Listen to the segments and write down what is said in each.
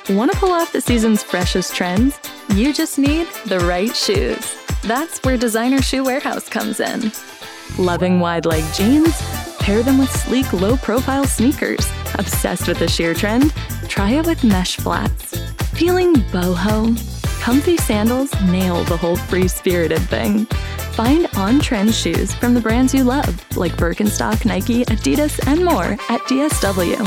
Want to pull off the season's freshest trends? You just need the right shoes. That's where Designer Shoe Warehouse comes in. Loving wide-leg jeans? Pair them with sleek, low-profile sneakers. Obsessed with the sheer trend? Try it with mesh flats. Feeling boho? Comfy sandals nail the whole free-spirited thing. Find on-trend shoes from the brands you love, like Birkenstock, Nike, Adidas, and more at DSW.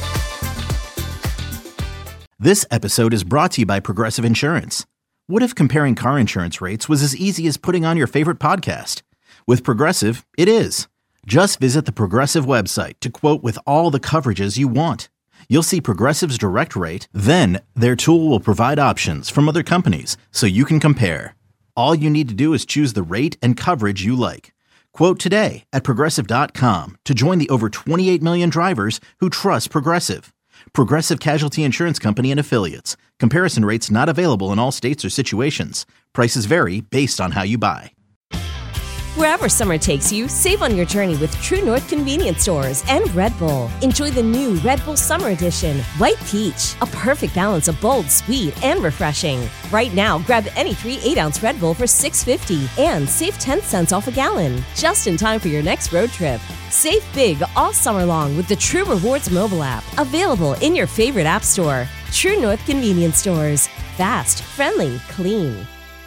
This episode is brought to you by Progressive Insurance. What if comparing car insurance rates was as easy as putting on your favorite podcast? With Progressive, it is. Just visit the Progressive website to quote with all the coverages you want. You'll see Progressive's direct rate, then their tool will provide options from other companies so you can compare. All you need to do is choose the rate and coverage you like. Quote today at Progressive.com to join the over 28 million drivers who trust Progressive. Progressive Casualty Insurance Company and Affiliates. Comparison rates not available in all states or situations. Prices vary based on how you buy. Wherever summer takes you, save on your journey with True North Convenience Stores and Red Bull. Enjoy the new Red Bull Summer Edition, White Peach, a perfect balance of bold, sweet, and refreshing. Right now, grab any 3 8-ounce Red Bull for $6.50 and save 10 cents off a gallon, just in time for your next road trip. Save big all summer long with the True Rewards mobile app, available in your favorite app store. True North Convenience Stores. Fast, friendly, clean.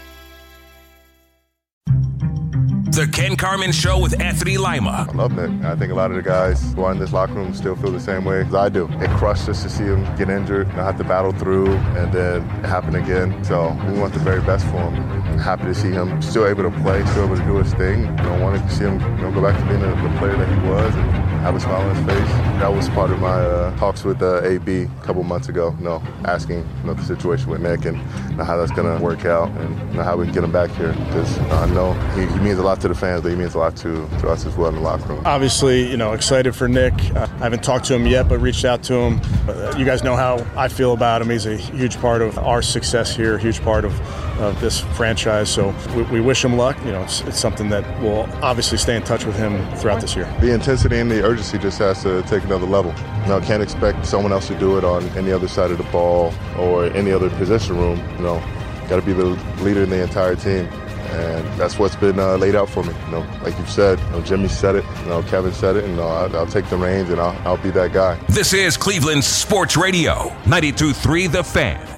The Ken Carman Show with Anthony Lima. I love Nick. I think a lot of the guys who are in this locker room still feel the same way as I do. It crushed us to see him get injured and have to battle through and then it happen again. So we want the very best for him. I'm happy to see him still able to play, still able to do his thing. Wanted to see him go back to being the player that he was and have a smile on his face. That was part of my talks with AB a couple months ago, asking the situation with Nick and how that's going to work out and how we can get him back here. Because I know he means a lot to the fans, but he means a lot to us as well in the locker room. Obviously, excited for Nick. I haven't talked to him yet, but reached out to him. You guys know how I feel about him. He's a huge part of our success here, huge part of this franchise. So we wish him luck. It's something that we'll obviously stay in touch with him throughout this year. The intensity and the urgency just has to take another level. Can't expect someone else to do it on any other side of the ball or any other position room. Got to be the leader in the entire team. And that's what's been laid out for me. Like you've said, Jimmy said it, Kevin said it, and I'll take the reins and I'll be that guy. This is Cleveland Sports Radio, 92.3 The Fan.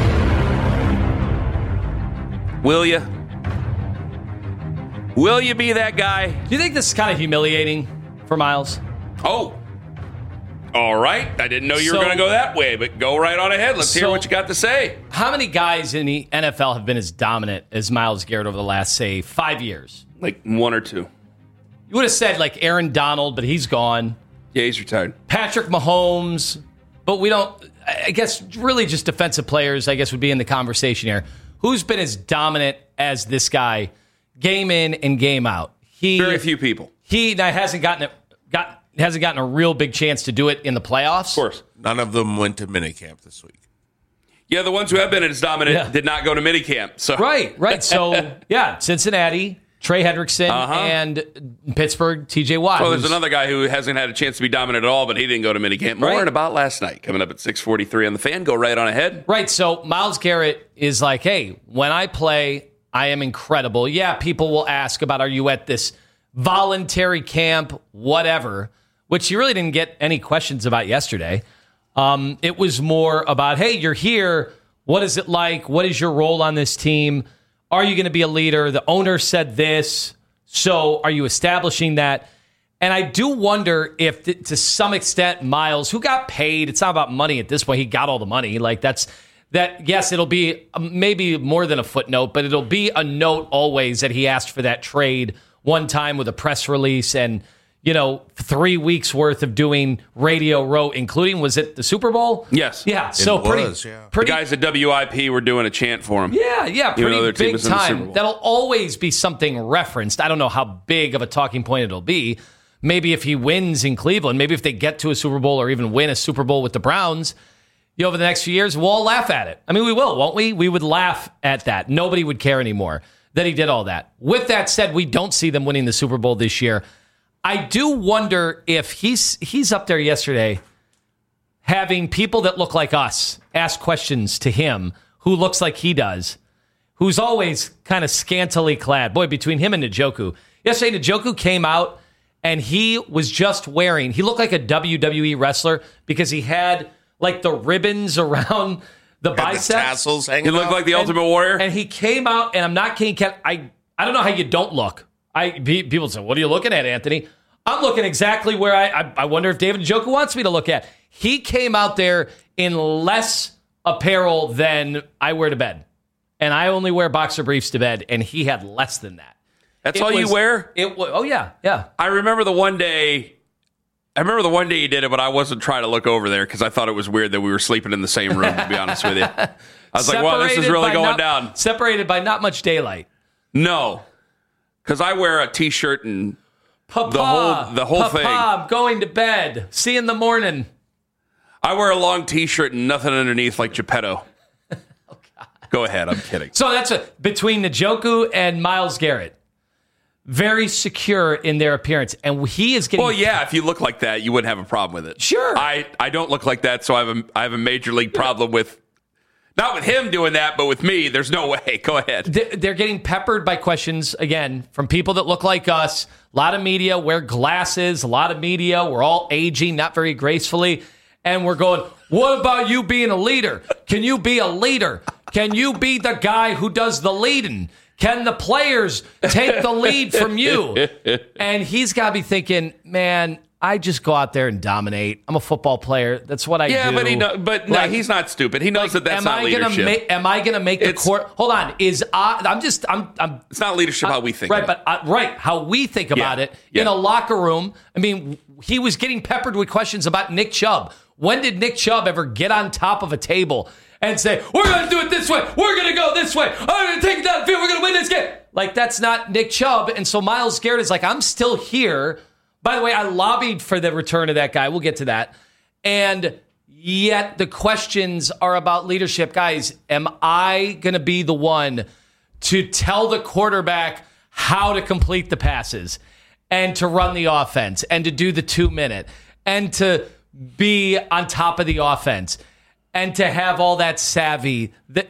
Will you? Will you be that guy? Do you think this is kind of humiliating for Miles? Oh, all right. I didn't know you were going to go that way, but go right on ahead. Let's hear what you got to say. How many guys in the NFL have been as dominant as Myles Garrett over the last, say, 5 years? Like 1 or 2. You would have said like Aaron Donald, but he's gone. Yeah, he's retired. Patrick Mahomes, but we don't, I guess really just defensive players, I guess, would be in the conversation here. Who's been as dominant as this guy game in and game out? Very few people. He hasn't gotten a real big chance to do it in the playoffs. Of course. None of them went to minicamp this week. Yeah, the ones who have been as dominant did not go to minicamp. So. Right. So, Cincinnati, Trey Hendrickson, and Pittsburgh, TJ Watt. Well, there's another guy who hasn't had a chance to be dominant at all, but he didn't go to minicamp. More and about last night, coming up at 6:43 on The Fan. Go right on ahead. Right, so Myles Garrett is like, hey, when I play, I am incredible. Yeah, people will ask about, are you at this voluntary camp, whatever, which you really didn't get any questions about yesterday. It was more about, hey, you're here. What is it like? What is your role on this team? Are you going to be a leader? The owner said this. So are you establishing that? And I do wonder if, to some extent, Myles, who got paid, it's not about money at this point. He got all the money. Yes, it'll be maybe more than a footnote, but it'll be a note always that he asked for that trade one time with a press release and, 3 weeks worth of doing Radio Row, including, was it the Super Bowl? Yes. Yeah. So pretty. The guys at WIP were doing a chant for him. Yeah. Pretty big time. That'll always be something referenced. I don't know how big of a talking point it'll be. Maybe if he wins in Cleveland, maybe if they get to a Super Bowl or even win a Super Bowl with the Browns, over the next few years, we'll all laugh at it. I mean, we will, won't we? We would laugh at that. Nobody would care anymore that he did all that. With that said, we don't see them winning the Super Bowl this year. I do wonder if he's up there yesterday. having people that look like us ask questions to him who looks like he does, who's always kind of scantily clad. Boy, between him and Njoku. Yesterday, Njoku came out and he was just wearing, he looked like a WWE wrestler because he had like the ribbons around the biceps. The tassels hanging He looked like the Ultimate Warrior. And he came out, and I'm not kidding, I don't know how you don't look. People say, what are you looking at, Anthony? I'm looking exactly where I wonder if David Njoku wants me to look at. He came out there in less apparel than I wear to bed. And I only wear boxer briefs to bed, and he had less than that. That's all you wear? Oh, yeah. I remember the one day you did it, but I wasn't trying to look over there because I thought it was weird that we were sleeping in the same room, to be honest with you. I was like, wow, this is really going down. Separated by not much daylight. No, because I wear a T-shirt and Papa, the whole thing. I'm going to bed. See you in the morning. I wear a long T-shirt and nothing underneath like Geppetto. Oh, God. Go ahead, I'm kidding. So that's between Njoku and Myles Garrett. Very secure in their appearance. And he is getting... Well, yeah, if you look like that, you wouldn't have a problem with it. Sure. I don't look like that, so I have a major league problem with... Not with him doing that, but with me, there's no way. Go ahead. They're getting peppered by questions, again, from people that look like us. A lot of media wear glasses. A lot of media, we're all aging, not very gracefully. And we're going, what about you being a leader? Can you be a leader? Can you be the guy who does the leading? Can the players take the lead from you? And he's got to be thinking, man, I just go out there and dominate. I'm a football player. That's what I do. Yeah, but no, he's not stupid. He knows that's not leadership. Am I going to make the court? Hold on. It's not leadership how we think. Right, but how we think about it in a locker room. I mean, he was getting peppered with questions about Nick Chubb. When did Nick Chubb ever get on top of a table and say, we're going to do it this way, we're going to go this way, I'm going to take it down the field, we're going to win this game? Like, that's not Nick Chubb. And so Myles Garrett is like, I'm still here. By the way, I lobbied for the return of that guy. We'll get to that. And yet the questions are about leadership. Guys, am I going to be the one to tell the quarterback how to complete the passes and to run the offense and to do the 2-minute and to be on top of the offense and to have all that savvy?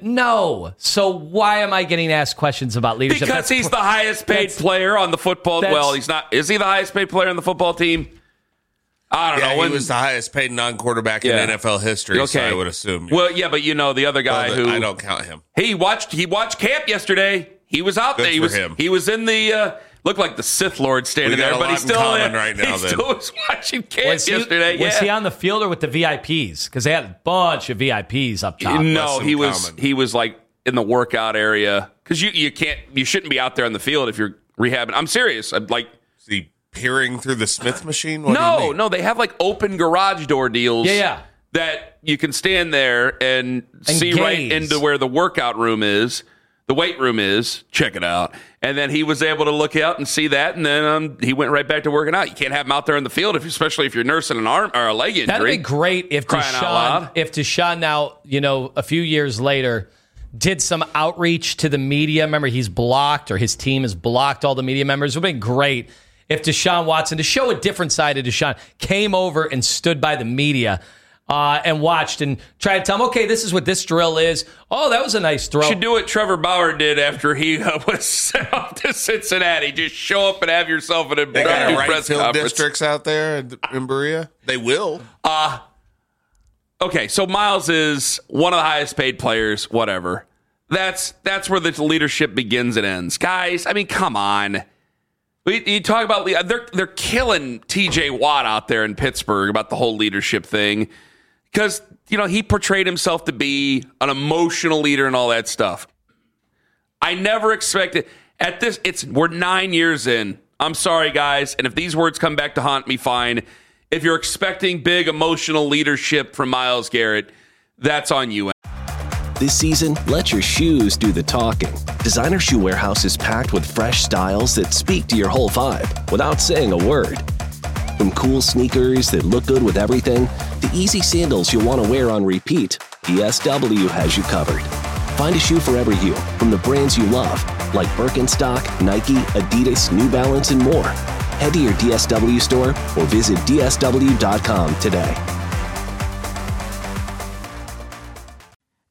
No. So why am I getting asked questions about leadership? Because he's the highest paid player on the football. Well, he's not. Is he the highest paid player on the football team? I don't know. He was the highest paid non-quarterback in NFL history, so I would assume. Well, yeah, but the other guy who... I don't count him. He watched camp yesterday. He was out there. He was in the... Looked like the Sith Lord standing there, but he's still right now. He still was watching camp yesterday. Was he on the field or with the VIPs? Because they had a bunch of VIPs up top. No, he was like in the workout area because you shouldn't be out there on the field if you're rehabbing. I'm serious. Is he peering through the Smith machine? No, they have like open garage door deals. Yeah. That you can stand there and see gaze right into where the workout room is. The weight room is. Check it out. And then he was able to look out and see that, and then he went right back to working out. You can't have him out there in the field, especially if you're nursing an arm or a leg injury. That'd be great if Deshaun now, a few years later, did some outreach to the media. Remember, he's blocked, or his team has blocked all the media members. It would have been great if Deshaun Watson, to show a different side of Deshaun, came over and stood by the media and watched and tried to tell him, okay, this is what this drill is. Oh, that was a nice throw. You should do what Trevor Bauer did after he was sent off to Cincinnati. Just show up and have yourself an impromptu press conference. Districts out there in Berea? They will. Okay, so Myles is one of the highest paid players, whatever. That's where the leadership begins and ends. Guys, I mean, come on. You talk about, they're killing T.J. Watt out there in Pittsburgh about the whole leadership thing. Because, he portrayed himself to be an emotional leader and all that stuff. I never expected we're 9 years in. I'm sorry, guys. And if these words come back to haunt me, fine. If you're expecting big emotional leadership from Myles Garrett, that's on you. This season, let your shoes do the talking. Designer Shoe Warehouse is packed with fresh styles that speak to your whole vibe without saying a word. From cool sneakers that look good with everything, to easy sandals you'll want to wear on repeat, DSW has you covered. Find a shoe for every you, from the brands you love, like Birkenstock, Nike, Adidas, New Balance, and more. Head to your DSW store or visit DSW.com today.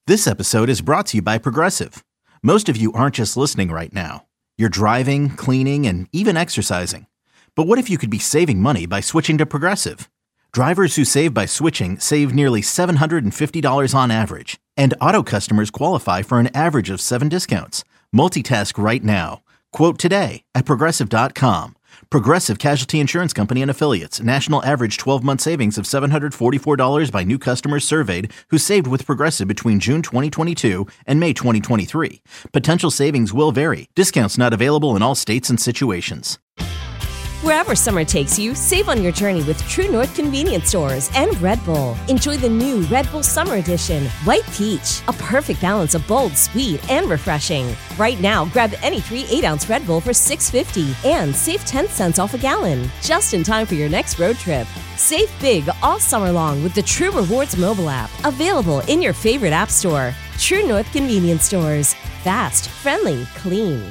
This episode is brought to you by Progressive. Most of you aren't just listening right now. You're driving, cleaning, and even exercising. But what if you could be saving money by switching to Progressive? Drivers who save by switching save nearly $750 on average. And auto customers qualify for an average of 7 discounts. Multitask right now. Quote today at Progressive.com. Progressive Casualty Insurance Company and Affiliates. National average 12-month savings of $744 by new customers surveyed who saved with Progressive between June 2022 and May 2023. Potential savings will vary. Discounts not available in all states and situations. Wherever summer takes you, save on your journey with True North Convenience Stores and Red Bull. Enjoy the new Red Bull Summer Edition, White Peach, a perfect balance of bold, sweet, and refreshing. Right now, grab any 3 8-ounce Red Bull for $6.50 and save 10 cents off a gallon, just in time for your next road trip. Save big all summer long with the True Rewards mobile app, available in your favorite app store. True North Convenience Stores. Fast, friendly, clean.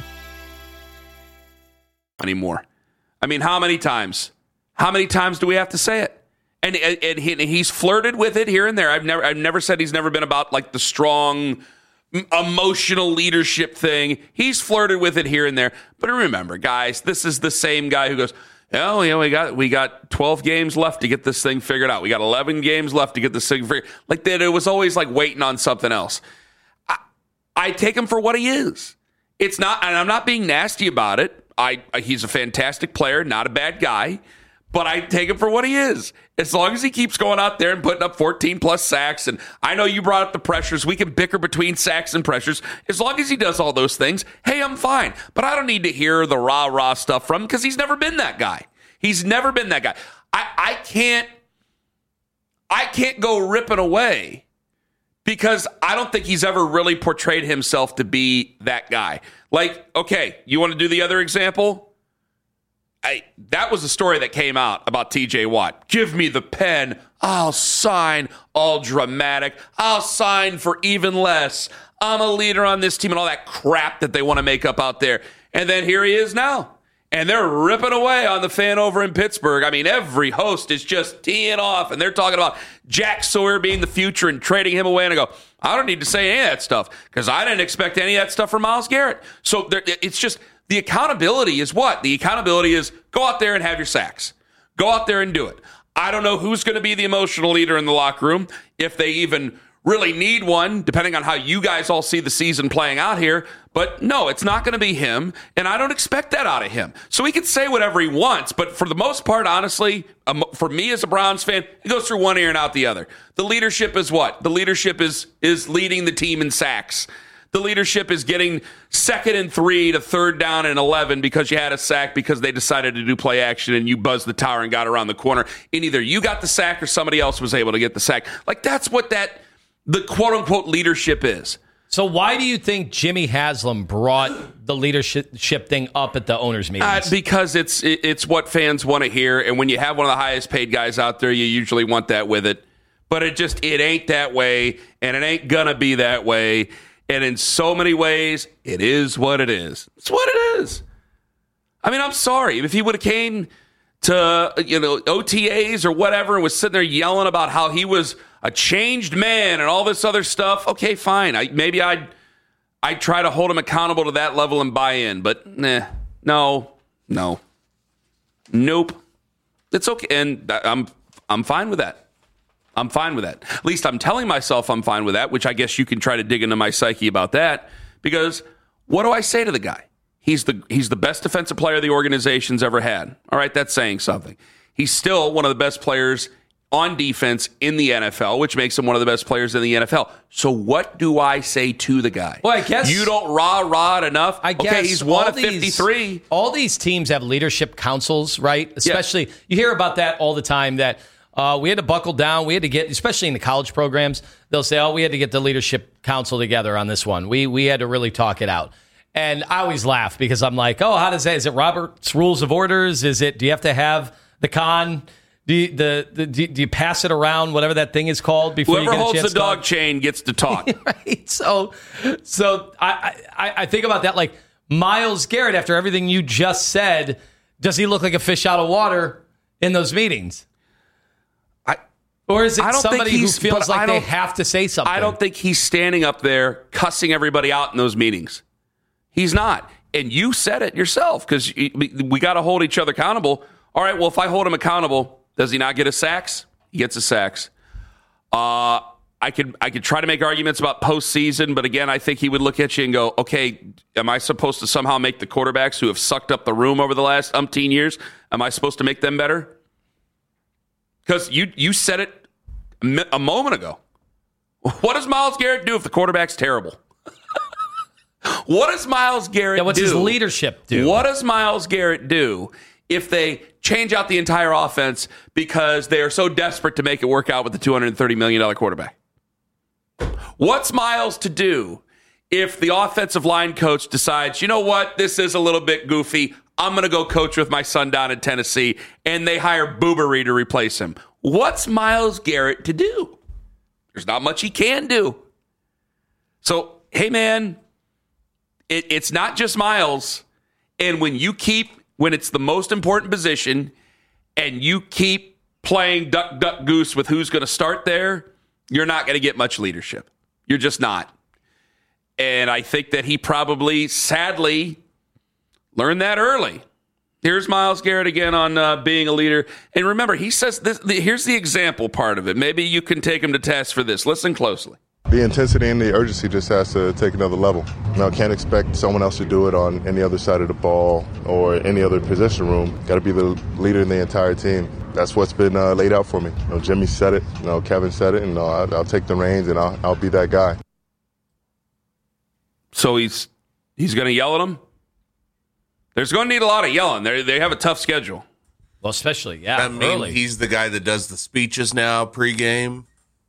Anymore. I mean, how many times? How many times do we have to say it? And he's flirted with it here and there. I've never said he's never been about like the strong emotional leadership thing. He's flirted with it here and there. But remember, guys, this is the same guy who goes, oh, you know, we got 12 games left to get this thing figured out. We got 11 games left to get this thing figured. Like that, it was always like waiting on something else. I take him for what he is. It's not, and I'm not being nasty about it. He's a fantastic player, not a bad guy, but I take him for what he is. As long as he keeps going out there and putting up 14-plus sacks, and I know you brought up the pressures. We can bicker between sacks and pressures. As long as he does all those things, hey, I'm fine. But I don't need to hear the rah-rah stuff from him because he's never been that guy. He's never been that guy. I can't go ripping away because I don't think he's ever really portrayed himself to be that guy. Like, okay, you want to do the other example? That was a story that came out about TJ Watt. Give me the pen. I'll sign. All dramatic. I'll sign for even less. I'm a leader on this team and all that crap that they want to make up out there. And then here he is now. And they're ripping away on the fan over in Pittsburgh. I mean, every host is just teeing off, and they're talking about Jack Sawyer being the future and trading him away. And I go, I don't need to say any of that stuff because I didn't expect any of that stuff from Myles Garrett. So it's just the accountability is what? The accountability is go out there and have your sacks. Go out there and do it. I don't know who's going to be the emotional leader in the locker room, if they even really need one, depending on how you guys all see the season playing out here. But no, it's not going to be him, and I don't expect that out of him. So he can say whatever he wants, but for the most part, honestly, for me as a Browns fan, it goes through one ear and out the other. The leadership is what? The leadership is leading the team in sacks. The leadership is getting 2nd and 3 to 3rd down and 11 because you had a sack because they decided to do play action and you buzzed the tower and got around the corner. And either you got the sack or somebody else was able to get the sack. Like that's what the quote-unquote leadership is. So why do you think Jimmy Haslam brought the leadership thing up at the owners' meetings? Because it's what fans want to hear, and when you have one of the highest paid guys out there, you usually want that with it. But it ain't that way, and it ain't gonna be that way. And in so many ways, it is what it is. It's what it is. I mean, I'm sorry. If he would have came to OTAs or whatever and was sitting there yelling about how he was a changed man and all this other stuff, okay, fine. Maybe I'd try to hold him accountable to that level and buy in. But no, nope. It's okay, and I'm fine with that. I'm fine with that. At least I'm telling myself I'm fine with that, which I guess you can try to dig into my psyche about that. Because what do I say to the guy? He's the best defensive player the organization's ever had. All right, that's saying something. He's still one of the best players on defense in the NFL, which makes him one of the best players in the NFL. So what do I say to the guy? Well, I guess you don't rah enough. I guess okay, he's one of 53. All these teams have leadership councils, right? Especially, you hear about that all the time, that we had to buckle down. We had to get, especially in the college programs, they'll say, we had to get the leadership council together on this one. We had to really talk it out. And I always laugh because I'm like, how does that? Is it Robert's Rules of Orders? Do you have to have the con? Do you pass it around, whatever that thing is called, before whoever you get a holds chance the dog chain gets to talk? Right. So I think about that, like Myles Garrett, after everything you just said, does he look like a fish out of water in those meetings? Or is it somebody who feels like they have to say something? I don't think he's standing up there cussing everybody out in those meetings. He's not. And you said it yourself, because we got to hold each other accountable. All right, well, if I hold him accountable, does he not get his sacks? He gets his sacks. I could try to make arguments about postseason, but again, I think he would look at you and go, okay, am I supposed to somehow make the quarterbacks who have sucked up the room over the last umpteen years, am I supposed to make them better? Because you said it a moment ago. What does Myles Garrett do if the quarterback's terrible? What does Myles Garrett do? What's his leadership do? What does Myles Garrett do if they change out the entire offense because they are so desperate to make it work out with the $230 million quarterback? What's Myles to do if the offensive line coach decides, you know what, this is a little bit goofy, I'm going to go coach with my son down in Tennessee, and they hire Boobery to replace him? What's Myles Garrett to do? There's not much he can do. So, hey, man, it's not just Myles. And when it's the most important position and you keep playing duck, duck, goose with who's going to start there, you're not going to get much leadership. You're just not. And I think that he probably, sadly, learned that early. Here's Myles Garrett again on being a leader. And remember, he says this. Here's the example part of it. Maybe you can take him to task for this. Listen closely. The intensity and the urgency just has to take another level. Can't expect someone else to do it on any other side of the ball or any other position room. Got to be the leader in the entire team. That's what's been laid out for me. Jimmy said it. Kevin said it, and I'll take the reins and I'll be that guy. So he's going to yell at him? There's going to need a lot of yelling. They have a tough schedule. Well, especially, early. He's the guy that does the speeches now pregame.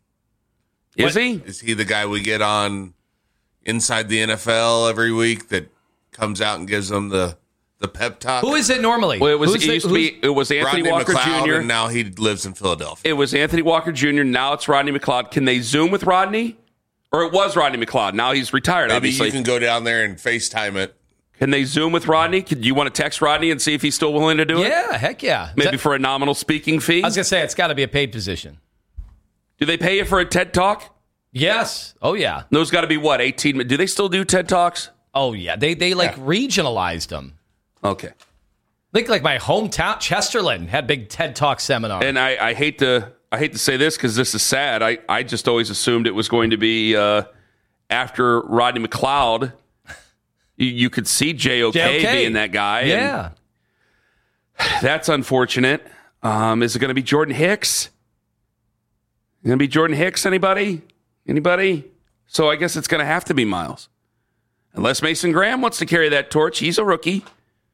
Is he? Is he the guy we get on Inside the NFL every week that comes out and gives them the pep talk? Who is it normally? Well, it was Anthony Rodney Walker McLeod, Jr. And now he lives in Philadelphia. It was Anthony Walker Jr. Now it's Rodney McLeod. Can they Zoom with Rodney? Or it was Rodney McLeod. Now he's retired, Maybe obviously. You can go down there and FaceTime it. Can they Zoom with Rodney? Do you want to text Rodney and see if he's still willing to do it? Yeah, heck yeah. Maybe for a nominal speaking fee? I was going to say, it's got to be a paid position. Do they pay you for a TED Talk? Yes. Oh, yeah. Those got to be what, 18 minutes? Do they still do TED Talks? Oh, yeah. They regionalized them. Okay. I think like my hometown, Chesterland, had big TED Talk seminar. And I hate to say this because this is sad. I just always assumed it was going to be after Rodney McLeod. You could see JOK being that guy. Yeah. That's unfortunate. Is it going to be Jordan Hicks? Going to be Jordan Hicks? Anybody? So I guess it's going to have to be Myles. Unless Mason Graham wants to carry that torch. He's a rookie.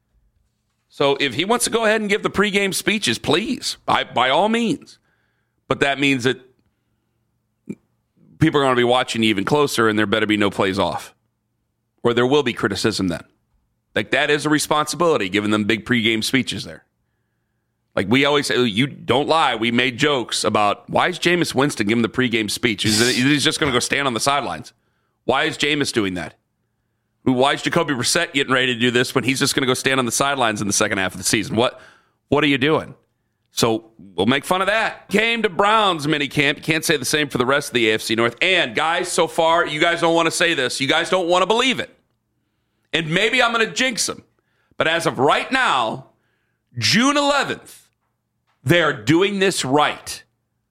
So if he wants to go ahead and give the pregame speeches, please, by all means. But that means that people are going to be watching even closer and there better be no plays off. Or there will be criticism then. Like, that is a responsibility, giving them big pregame speeches there. Like, we always say, you don't lie. We made jokes about, why is Jameis Winston giving the pregame speech? He's just going to go stand on the sidelines. Why is Jameis doing that? Why is Jacoby Brissett getting ready to do this when he's just going to go stand on the sidelines in the second half of the season? What are you doing? So we'll make fun of that. Came to Browns minicamp. Can't say the same for the rest of the AFC North. And, guys, so far, you guys don't want to say this. You guys don't want to believe it. And maybe I'm going to jinx them. But as of right now, June 11th, they are doing this right.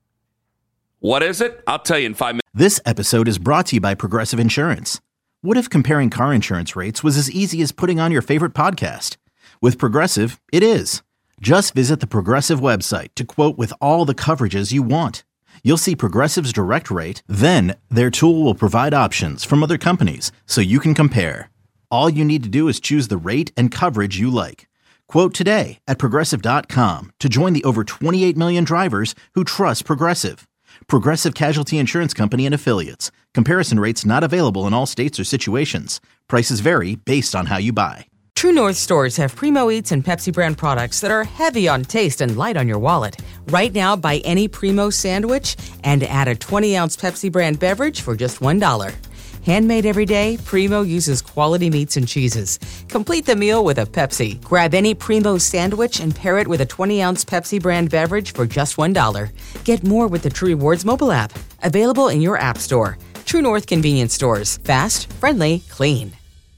What is it? I'll tell you in 5 minutes. This episode is brought to you by Progressive Insurance. What if comparing car insurance rates was as easy as putting on your favorite podcast? With Progressive, it is. Just visit the Progressive website to quote with all the coverages you want. You'll see Progressive's direct rate, then their tool will provide options from other companies so you can compare. All you need to do is choose the rate and coverage you like. Quote today at Progressive.com to join the over 28 million drivers who trust Progressive. Progressive Casualty Insurance Company and Affiliates. Comparison rates not available in all states or situations. Prices vary based on how you buy. True North stores have Primo Eats and Pepsi brand products that are heavy on taste and light on your wallet. Right now, buy any Primo sandwich and add a 20-ounce Pepsi brand beverage for just $1. Handmade every day, Primo uses quality meats and cheeses. Complete the meal with a Pepsi. Grab any Primo sandwich and pair it with a 20-ounce Pepsi brand beverage for just $1. Get more with the True Rewards mobile app. Available in your app store. True North Convenience Stores. Fast, friendly, clean.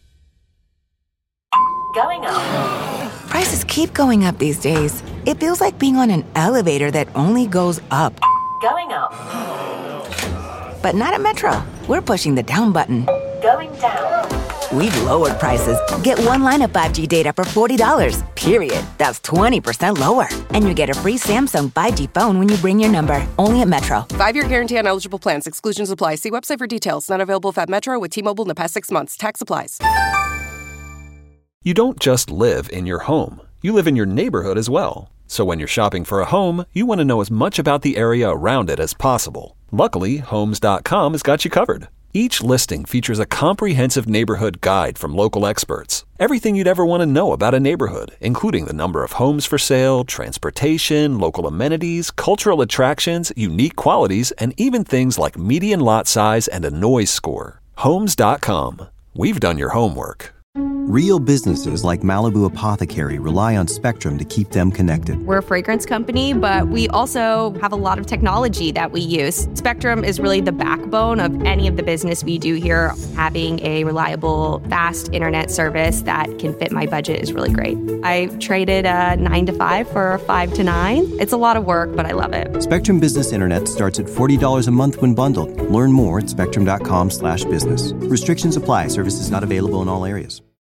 Going up. Prices keep going up these days. It feels like being on an elevator that only goes up. Going up. But not at Metro. We're pushing the down button. Going down. We've lowered prices. Get one line of 5G data for $40, period. That's 20% lower. And you get a free Samsung 5G phone when you bring your number. Only at Metro. 5-year guarantee on eligible plans. Exclusions apply. See website for details. Not available at Metro with T-Mobile in the past 6 months. Tax applies. You don't just live in your home. You live in your neighborhood as well. So when you're shopping for a home, you want to know as much about the area around it as possible. Luckily, Homes.com has got you covered. Each listing features a comprehensive neighborhood guide from local experts. Everything you'd ever want to know about a neighborhood, including the number of homes for sale, transportation, local amenities, cultural attractions, unique qualities, and even things like median lot size and a noise score. Homes.com. We've done your homework. Real businesses like Malibu Apothecary rely on Spectrum to keep them connected. We're a fragrance company, but we also have a lot of technology that we use. Spectrum is really the backbone of any of the business we do here. Having a reliable, fast internet service that can fit my budget is really great. I traded a 9 to 5 for a 5 to 9. It's a lot of work, but I love it. Spectrum Business Internet starts at $40 a month when bundled. Learn more at spectrum.com/business. Restrictions apply. Services not available in all areas.